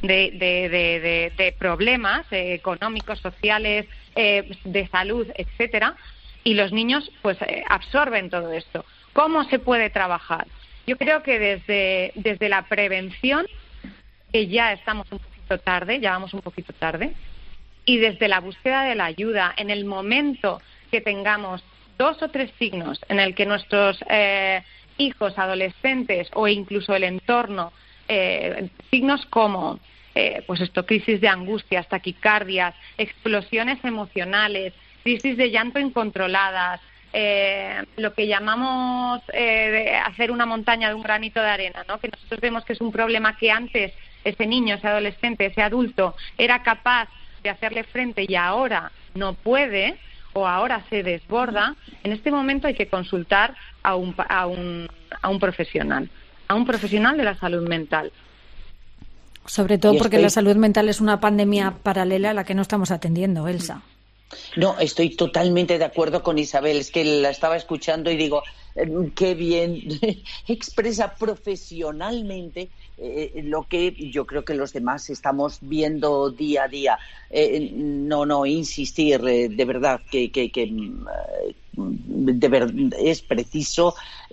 de problemas económicos, sociales, de salud, etcétera, y los niños pues absorben todo esto. ¿Cómo se puede trabajar? Yo creo que desde la prevención, que ya estamos un poquito tarde, ya vamos un poquito tarde, y desde la búsqueda de la ayuda, en el momento que tengamos 2 o 3 signos en el que nuestros hijos, adolescentes o incluso el entorno, signos como pues esto, crisis de angustias, taquicardias, explosiones emocionales, crisis de llanto incontroladas, lo que llamamos hacer una montaña de un granito de arena, ¿no? Que nosotros vemos que es un problema que antes ese niño, ese adolescente, ese adulto era capaz de hacerle frente y ahora no puede, o ahora se desborda. En este momento hay que consultar a un profesional, a un profesional de la salud mental. Sobre todo porque la salud mental es una pandemia paralela a la que no estamos atendiendo, Elsa. No, estoy totalmente de acuerdo con Isabel. Es que la estaba escuchando y digo, qué bien expresa profesionalmente lo que yo creo que los demás estamos viendo día a día. Insistir, de verdad que es preciso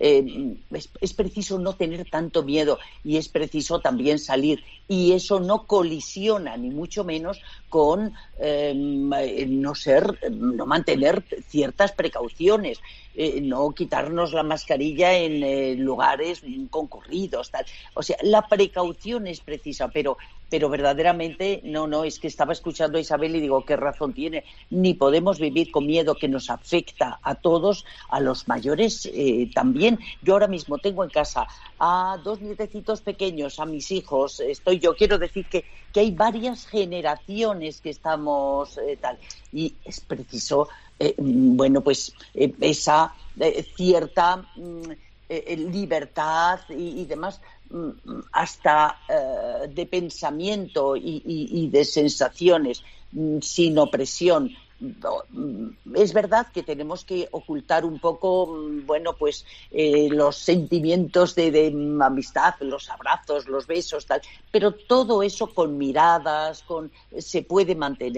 no tener tanto miedo, y es preciso también salir, y eso no colisiona ni mucho menos con no mantener ciertas precauciones, no quitarnos la mascarilla en lugares concurridos, tal. O sea, la precaución es precisa, pero verdaderamente es que estaba escuchando a Isabel y digo, qué razón tiene. Ni podemos vivir con miedo, que nos afecta a todos, a los mayores también. Yo ahora mismo tengo en casa a 2 nietecitos pequeños, a mis hijos, quiero decir que hay varias generaciones que estamos tal, y es preciso esa cierta libertad y demás, hasta de pensamiento y de sensaciones, sin opresión. Es verdad que tenemos que ocultar un poco, los sentimientos de amistad, los abrazos, los besos, tal, pero todo eso con miradas, se puede mantener.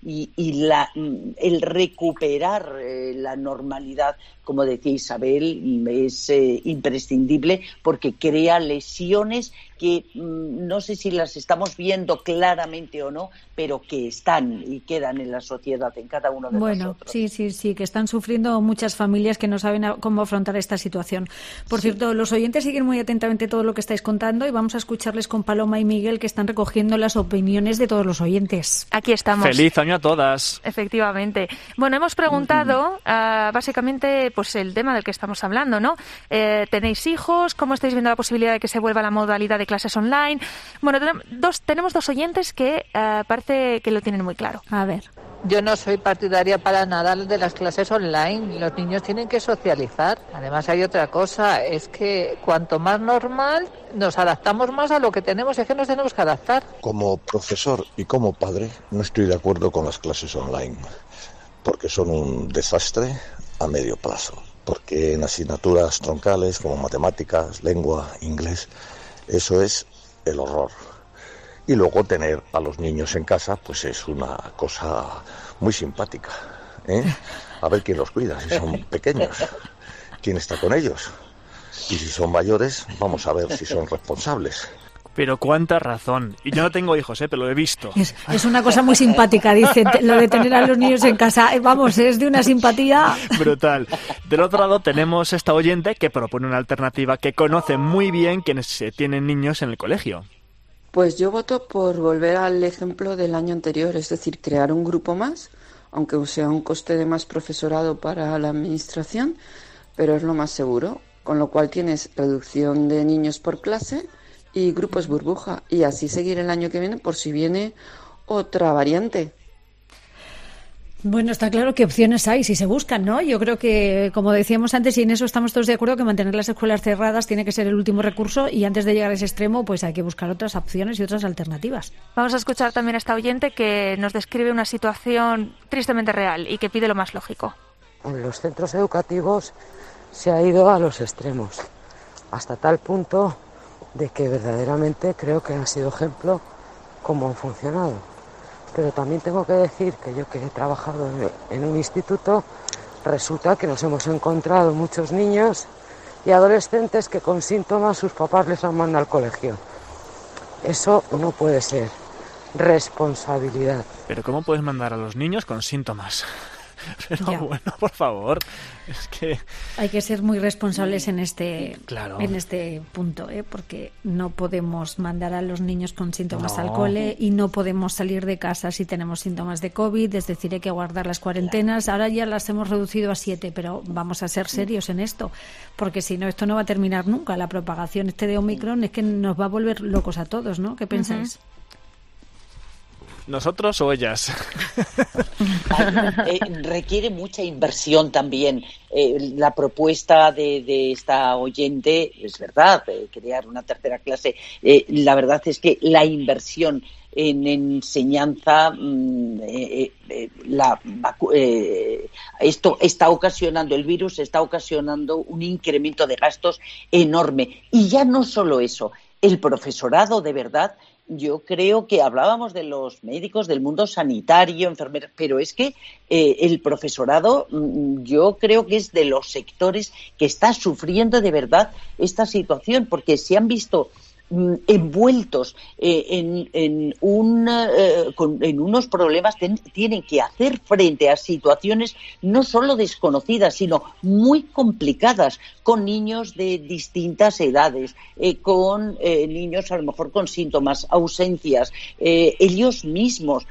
y el recuperar la normalidad, como decía Isabel, es imprescindible porque crea lesiones que no sé si las estamos viendo claramente o no, pero que están y quedan en la sociedad, en cada uno de nosotros. Sí, que están sufriendo muchas familias que no saben cómo afrontar esta situación. Por cierto, los oyentes siguen muy atentamente todo lo que estáis contando y vamos a escucharles con Paloma y Miguel, que están recogiendo las opiniones de todos los oyentes. Aquí estamos. ¡Feliz año a todas! Efectivamente. Bueno, hemos preguntado básicamente pues el tema del que estamos hablando, ¿no? ¿Tenéis hijos? ¿Cómo estáis viendo la posibilidad de que se vuelva a la modalidad de clases online? Bueno, tenemos dos oyentes que parece que lo tienen muy claro. A ver. Yo no soy partidaria para nada de las clases online. Los niños tienen que socializar. Además hay otra cosa, es que cuanto más normal, nos adaptamos más a lo que tenemos, es que nos tenemos que adaptar. Como profesor y como padre, no estoy de acuerdo con las clases online, porque son un desastre a medio plazo. Porque en asignaturas troncales como matemáticas, lengua, inglés, eso es el horror. Y luego tener a los niños en casa, pues es una cosa muy simpática, ¿eh? A ver quién los cuida, si son pequeños, quién está con ellos. Y si son mayores, vamos a ver si son responsables. Pero cuánta razón. Y yo no tengo hijos, pero lo he visto. Es una cosa muy simpática, dice, lo de tener a los niños en casa. Vamos, es de una simpatía brutal. Del otro lado tenemos esta oyente que propone una alternativa que conoce muy bien quienes tienen niños en el colegio. Pues yo voto por volver al ejemplo del año anterior, es decir, crear un grupo más, aunque sea un coste de más profesorado para la administración, pero es lo más seguro, con lo cual tienes reducción de niños por clase y grupos burbuja, y así seguir el año que viene por si viene otra variante. Bueno, está claro que opciones hay si se buscan, ¿no? Yo creo que, como decíamos antes, y en eso estamos todos de acuerdo, que mantener las escuelas cerradas tiene que ser el último recurso y antes de llegar a ese extremo, pues hay que buscar otras opciones y otras alternativas. Vamos a escuchar también a esta oyente que nos describe una situación tristemente real y que pide lo más lógico. En los centros educativos se ha ido a los extremos, hasta tal punto de que verdaderamente creo que han sido ejemplo cómo han funcionado. Pero también tengo que decir que yo, que he trabajado en un instituto, resulta que nos hemos encontrado muchos niños y adolescentes que con síntomas sus papás les han mandado al colegio. Eso no puede ser responsabilidad. Pero ¿cómo puedes mandar a los niños con síntomas? Pero ya. Bueno, por favor, es que hay que ser muy responsables en este punto, porque no podemos mandar a los niños con síntomas al cole y no podemos salir de casa si tenemos síntomas de COVID, es decir, hay que guardar las cuarentenas. Ahora ya las hemos reducido a 7, pero vamos a ser serios en esto, porque si no, esto no va a terminar nunca. La propagación de Omicron es que nos va a volver locos a todos, ¿no? ¿Qué pensáis? ¿Nosotros o ellas? Requiere mucha inversión también. La propuesta de esta oyente es verdad, crear una tercera clase. La verdad es que la inversión en enseñanza, esto está ocasionando, el virus está ocasionando un incremento de gastos enorme. Y ya no solo eso, el profesorado de verdad. Yo creo que hablábamos de los médicos, del mundo sanitario, enfermeras, pero es que el profesorado yo creo que es de los sectores que está sufriendo de verdad esta situación, porque se han visto envueltos en unos problemas, tienen que hacer frente a situaciones no solo desconocidas, sino muy complicadas, con niños de distintas edades, con niños a lo mejor con síntomas, ausencias, ellos mismos,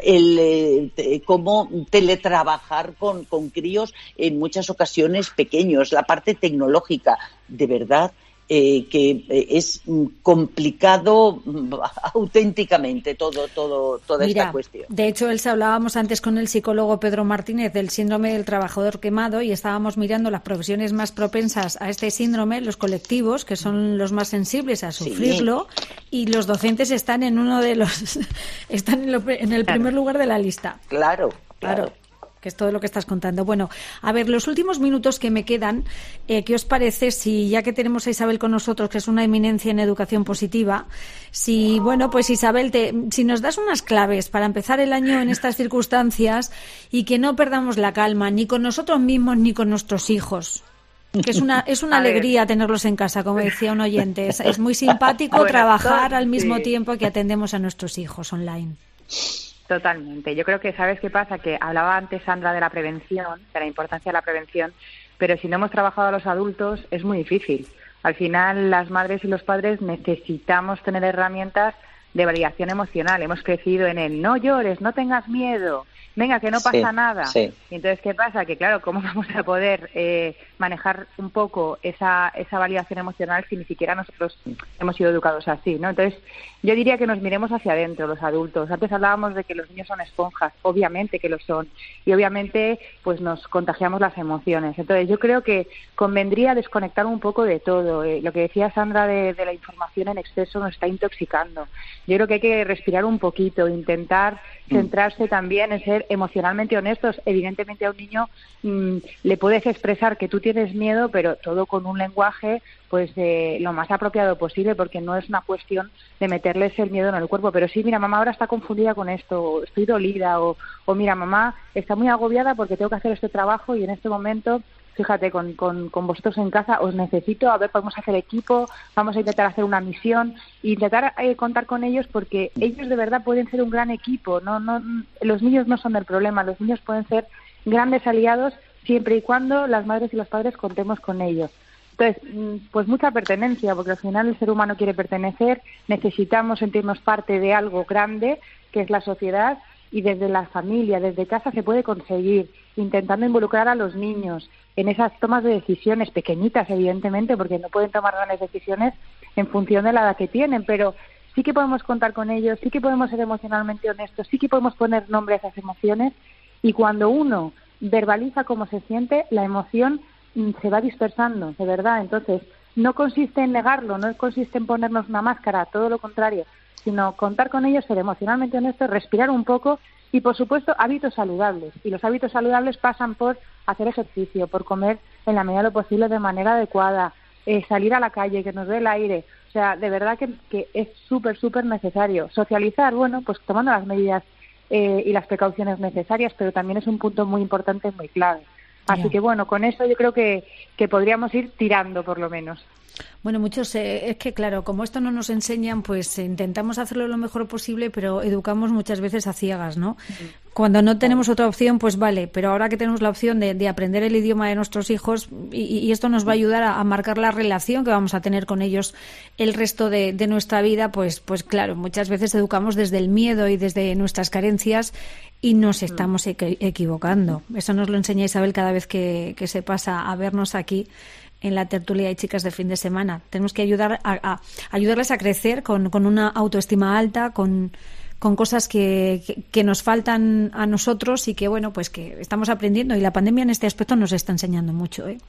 cómo teletrabajar con críos en muchas ocasiones pequeños, la parte tecnológica, de verdad. Que es complicado auténticamente toda esta cuestión. De hecho, Elsa, hablábamos antes con el psicólogo Pedro Martínez del síndrome del trabajador quemado y estábamos mirando las profesiones más propensas a este síndrome, los colectivos, que son los más sensibles a sufrirlo, y los docentes están en uno de los están en el primer lugar de la lista. Claro. que es todo lo que estás contando. Bueno, a ver, los últimos minutos que me quedan, ¿qué os parece si, ya que tenemos a Isabel con nosotros, que es una eminencia en educación positiva, si, bueno, pues Isabel, si nos das unas claves para empezar el año en estas circunstancias y que no perdamos la calma, ni con nosotros mismos ni con nuestros hijos? Que es una alegría tenerlos en casa, como decía un oyente. Es muy simpático trabajar al mismo tiempo que atendemos a nuestros hijos online. Totalmente. Yo creo que, ¿sabes qué pasa? Que hablaba antes Sandra de la prevención, de la importancia de la prevención, pero si no hemos trabajado a los adultos es muy difícil. Al final, las madres y los padres necesitamos tener herramientas de validación emocional. Hemos crecido en el no llores, no tengas miedo, venga, que no pasa nada. Sí. Y entonces, ¿qué pasa? Que claro, ¿cómo vamos a poder manejar un poco esa validación emocional si ni siquiera nosotros hemos sido educados así, ¿no? Entonces, yo diría que nos miremos hacia adentro, los adultos. Antes hablábamos de que los niños son esponjas, obviamente que lo son, y obviamente pues nos contagiamos las emociones. Entonces, yo creo que convendría desconectar un poco de todo. Lo que decía Sandra de la información en exceso nos está intoxicando. Yo creo que hay que respirar un poquito, intentar centrarse también en ser emocionalmente honestos. Evidentemente a un niño le puedes expresar que tú tienes miedo, pero todo con un lenguaje pues lo más apropiado posible, porque no es una cuestión de meterles el miedo en el cuerpo, pero sí, mira, mamá ahora está confundida con esto, o estoy dolida, o mira, mamá está muy agobiada porque tengo que hacer este trabajo y en este momento, fíjate, con vosotros en casa os necesito, a ver, podemos hacer equipo, vamos a intentar hacer una misión, e intentar contar con ellos, porque ellos de verdad pueden ser un gran equipo. No, los niños no son el problema, los niños pueden ser grandes aliados siempre y cuando las madres y los padres contemos con ellos. Entonces, pues mucha pertenencia, porque al final el ser humano quiere pertenecer, necesitamos sentirnos parte de algo grande, que es la sociedad, y desde la familia, desde casa se puede conseguir, intentando involucrar a los niños en esas tomas de decisiones pequeñitas, evidentemente, porque no pueden tomar grandes decisiones en función de la edad que tienen, pero sí que podemos contar con ellos, sí que podemos ser emocionalmente honestos, sí que podemos poner nombre a esas emociones, y cuando uno verbaliza cómo se siente, la emoción se va dispersando, de verdad. Entonces, no consiste en negarlo, no consiste en ponernos una máscara, todo lo contrario, sino contar con ellos, ser emocionalmente honestos, respirar un poco y, por supuesto, hábitos saludables. Y los hábitos saludables pasan por hacer ejercicio, por comer en la medida de lo posible de manera adecuada, salir a la calle, que nos dé el aire. O sea, de verdad que es súper necesario. Socializar, bueno, pues tomando las medidas y las precauciones necesarias, pero también es un punto muy importante, muy clave. Así que bueno, con eso yo creo que podríamos ir tirando por lo menos. Bueno, muchos, es que claro, como esto no nos enseñan, pues intentamos hacerlo lo mejor posible, pero educamos muchas veces a ciegas, ¿no? Cuando no tenemos otra opción, pues vale, pero ahora que tenemos la opción de aprender el idioma de nuestros hijos, y esto nos va a ayudar a marcar la relación que vamos a tener con ellos el resto de nuestra vida, pues claro, muchas veces educamos desde el miedo y desde nuestras carencias y nos estamos equivocando. Eso nos lo enseña Isabel cada vez que se pasa a vernos aquí en la tertulia de chicas de fin de semana. Tenemos que ayudarles a crecer con una autoestima alta, con cosas que nos faltan a nosotros y que, bueno, pues que estamos aprendiendo, y la pandemia en este aspecto nos está enseñando mucho, ¿eh?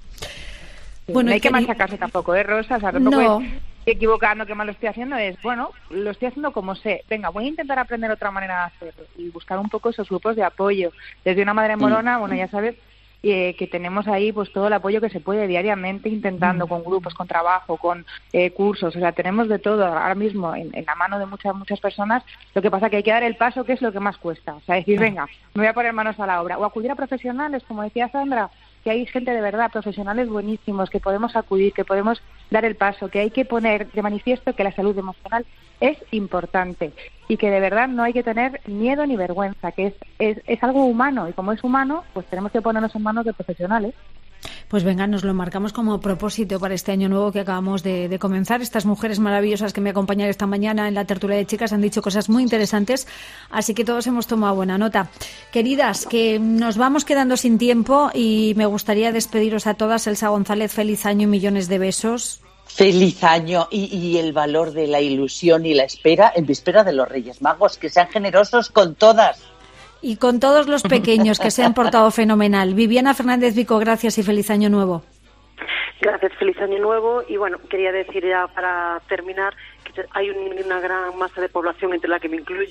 Sí, bueno, no hay que machacarse tampoco, Rosa? O sea, tampoco es equivocando que mal lo estoy haciendo, es, bueno, lo estoy haciendo como sé. Venga, voy a intentar aprender otra manera de hacerlo y buscar un poco esos grupos de apoyo. Desde Una Madre Morona, bueno, ya sabes, que tenemos ahí pues todo el apoyo que se puede diariamente, intentando con grupos, con trabajo, con cursos, o sea, tenemos de todo ahora mismo en la mano de muchas personas. Lo que pasa es que hay que dar el paso, que es lo que más cuesta, o sea, decir, venga, me voy a poner manos a la obra, o acudir a profesionales, como decía Sandra, que hay gente de verdad, profesionales buenísimos, que podemos acudir, que podemos dar el paso, que hay que poner de manifiesto que la salud emocional es importante y que de verdad no hay que tener miedo ni vergüenza, que es algo humano, y como es humano, pues tenemos que ponernos en manos de profesionales. Pues venga, nos lo marcamos como propósito para este año nuevo que acabamos de comenzar. Estas mujeres maravillosas que me acompañan esta mañana en la tertulia de chicas han dicho cosas muy interesantes, así que todos hemos tomado buena nota. Queridas, que nos vamos quedando sin tiempo y me gustaría despediros a todas. Elsa González, feliz año y millones de besos. Feliz año y el valor de la ilusión y la espera en víspera de los Reyes Magos, que sean generosos con todas. Y con todos los pequeños que se han portado fenomenal. Viviana Fernández Vico, gracias y feliz año nuevo. Gracias, feliz año nuevo. Y bueno, quería decir ya para terminar que hay una gran masa de población, entre la que me incluyo,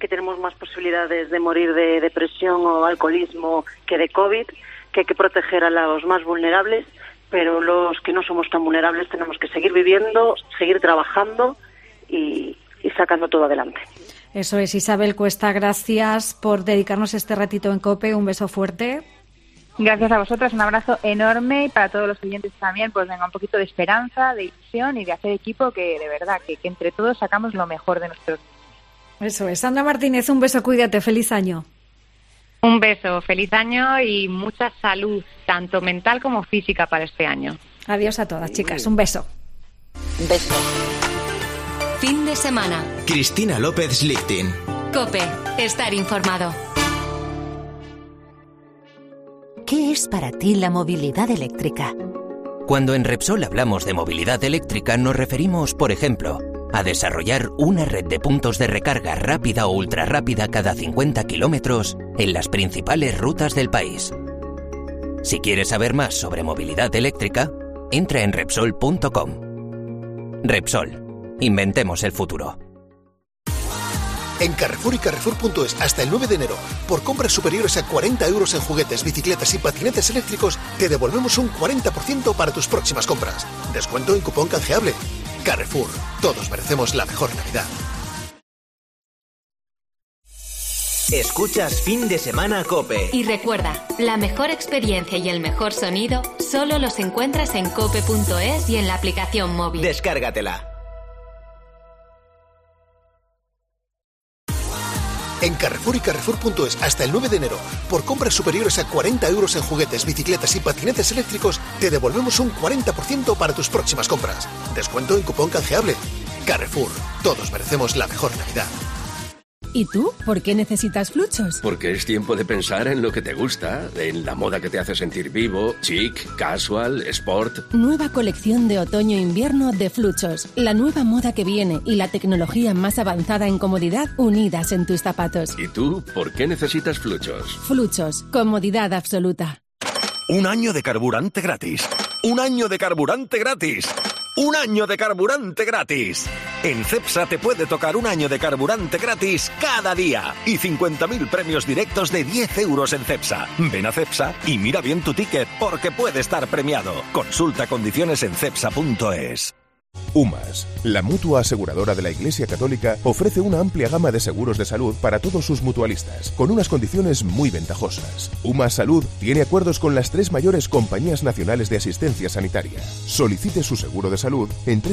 que tenemos más posibilidades de morir de depresión o alcoholismo que de COVID, que hay que proteger a los más vulnerables, pero los que no somos tan vulnerables tenemos que seguir viviendo, seguir trabajando y sacando todo adelante. Eso es, Isabel Cuesta, gracias por dedicarnos este ratito en COPE, un beso fuerte. Gracias a vosotras, un abrazo enorme, y para todos los oyentes también, pues venga, un poquito de esperanza, de ilusión y de hacer equipo, que de verdad, que entre todos sacamos lo mejor de nosotros. Eso es. Sandra Martínez, un beso, cuídate, feliz año. Un beso, feliz año y mucha salud, tanto mental como física para este año. Adiós a todas, chicas, un beso. Un beso. Fin de semana. Cristina López Lichtin. COPE, estar informado. ¿Qué es para ti la movilidad eléctrica? Cuando en Repsol hablamos de movilidad eléctrica nos referimos, por ejemplo, a desarrollar una red de puntos de recarga rápida o ultrarrápida cada 50 kilómetros en las principales rutas del país. Si quieres saber más sobre movilidad eléctrica, entra en Repsol.com. Repsol, inventemos el futuro. En Carrefour y Carrefour.es hasta el 9 de enero, por compras superiores a 40 euros en juguetes, bicicletas y patinetes eléctricos, te devolvemos un 40% para tus próximas compras. Descuento en cupón canjeable. Carrefour, todos merecemos la mejor Navidad. Escuchas Fin de Semana COPE. Y recuerda, la mejor experiencia y el mejor sonido solo los encuentras en cope.es y en la aplicación móvil. Descárgatela. En Carrefour y Carrefour.es hasta el 9 de enero, por compras superiores a 40 euros en juguetes, bicicletas y patinetes eléctricos, te devolvemos un 40% para tus próximas compras. Descuento en cupón canjeable. Carrefour, todos merecemos la mejor Navidad. ¿Y tú? ¿Por qué necesitas Fluchos? Porque es tiempo de pensar en lo que te gusta, en la moda que te hace sentir vivo, chic, casual, sport. Nueva colección de otoño-invierno de Fluchos. La nueva moda que viene y la tecnología más avanzada en comodidad unidas en tus zapatos. ¿Y tú? ¿Por qué necesitas Fluchos? Fluchos. Comodidad absoluta. Un año de carburante gratis. Un año de carburante gratis. ¡Un año de carburante gratis! En Cepsa te puede tocar un año de carburante gratis cada día y 50.000 premios directos de 10 euros en Cepsa. Ven a Cepsa y mira bien tu ticket porque puede estar premiado. Consulta condiciones en cepsa.es. UMAS, la mutua aseguradora de la Iglesia Católica, ofrece una amplia gama de seguros de salud para todos sus mutualistas, con unas condiciones muy ventajosas. UMAS Salud tiene acuerdos con las 3 mayores compañías nacionales de asistencia sanitaria. Solicite su seguro de salud en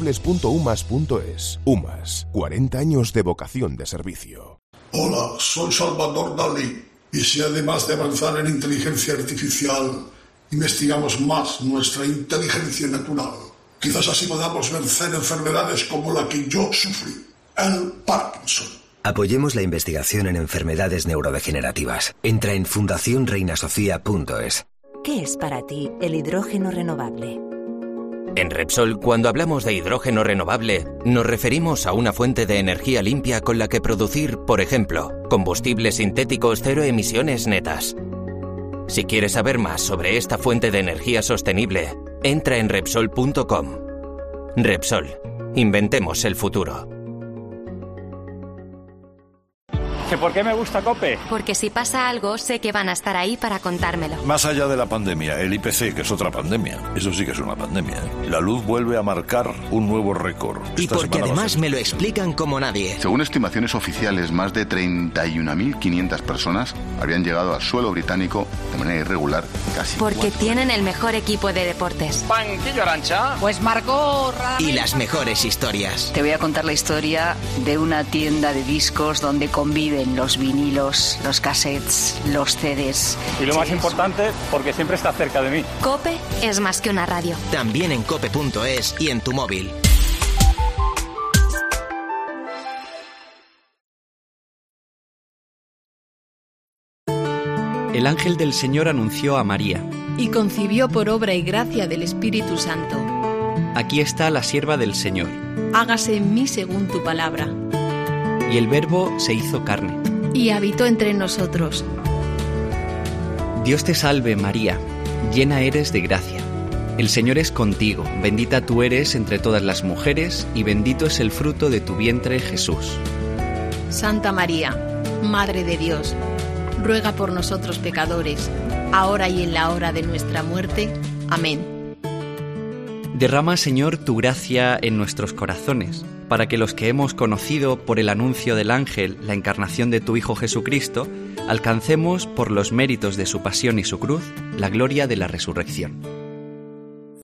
www.umas.es. UMAS, 40 años de vocación de servicio. Hola, soy Salvador Dalí, y si además de avanzar en inteligencia artificial, investigamos más nuestra inteligencia natural, quizás así podamos vencer enfermedades como la que yo sufrí, el Parkinson. Apoyemos la investigación en enfermedades neurodegenerativas. Entra en fundacionreinasofía.es. ¿Qué es para ti el hidrógeno renovable? En Repsol, cuando hablamos de hidrógeno renovable, nos referimos a una fuente de energía limpia con la que producir, por ejemplo, combustibles sintéticos cero emisiones netas. Si quieres saber más sobre esta fuente de energía sostenible, entra en Repsol.com. Repsol, inventemos el futuro. ¿Por qué me gusta COPE? Porque si pasa algo, sé que van a estar ahí para contármelo. Más allá de la pandemia, el IPC, que es otra pandemia. Eso sí que es una pandemia. La luz vuelve a marcar un nuevo récord. Y porque además me lo explican como nadie. Según estimaciones oficiales, más de 31.500 personas habrían llegado al suelo británico de manera irregular casi. Porque tienen el mejor equipo de deportes. Banquillo Arancha. Pues marcó. Y las mejores historias. Te voy a contar la historia de una tienda de discos donde conviven los vinilos, los cassettes, los CDs. Y lo más importante, porque siempre está cerca de mí. COPE es más que una radio. También en cope.es y en tu móvil. El ángel del Señor anunció a María. Y concibió por obra y gracia del Espíritu Santo. Aquí está la sierva del Señor. Hágase en mí según tu palabra. Y el Verbo se hizo carne. Y habitó entre nosotros. Dios te salve, María, llena eres de gracia. El Señor es contigo, bendita tú eres entre todas las mujeres, y bendito es el fruto de tu vientre, Jesús. Santa María, Madre de Dios, ruega por nosotros pecadores, ahora y en la hora de nuestra muerte. Amén. Derrama, Señor, tu gracia en nuestros corazones, para que los que hemos conocido por el anuncio del ángel la encarnación de tu Hijo Jesucristo, alcancemos, por los méritos de su pasión y su cruz, la gloria de la resurrección.